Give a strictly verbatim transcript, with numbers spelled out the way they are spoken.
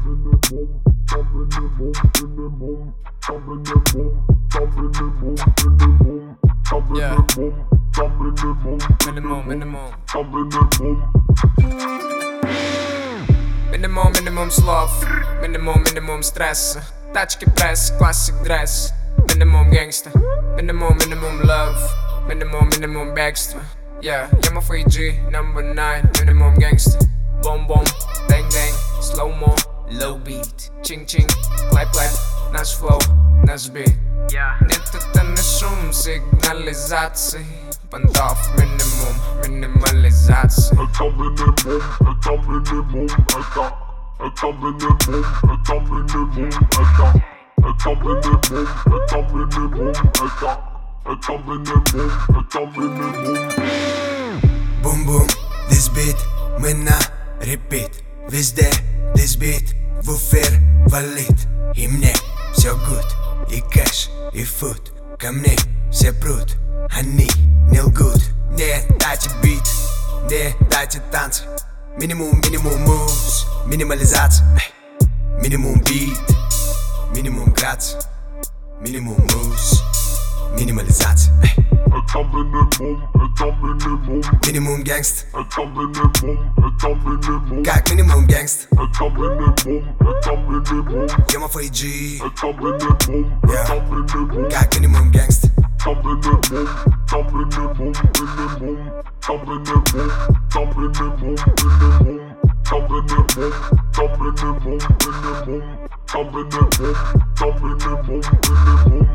Yeah. Minimum, minimum. Minimum, minimum слов. Minimum, minimum стресса. Тачки пресс, классик дресс. Minimum gangsta. Minimum, minimum love. Minimum, minimum бегство. Yeah, I'm a free G, number nine. Minimum gangsta. Boom, boom, bang, bang. Slow mo, low beat. Ching, ching, clap, clap. Наш flow, наш beat. Нет, это не шум сигнализации. Понтов, минимум, минимализация. Это минимум, это минимум, это Это минимум, это минимум, это Это минимум, это минимум, это Это минимум, это минимум. Бум-бум, this beat, мы на repeat. Везде, this beat, в эфир валит. И мне все good, и кэш, и фуд. Ко мне все прут, они не лгут. Не дайте бит, не дайте танцы. Минимум, минимум мувс, минимализация. Минимум бит, минимум грация. Минимум мувс, минимализация. Это минимум, это минимум. Минимум гангст. Это минимум, это минимум. Как минимум гангст. Это минимум, это минимум. Я ма фэй джи. Это минимум, это минимум. Как минимум гангст. Это минимум, это минимум, минимум. Это минимум, это минимум, минимум. Это минимум, это минимум, минимум. Это минимум, это минимум, минимум.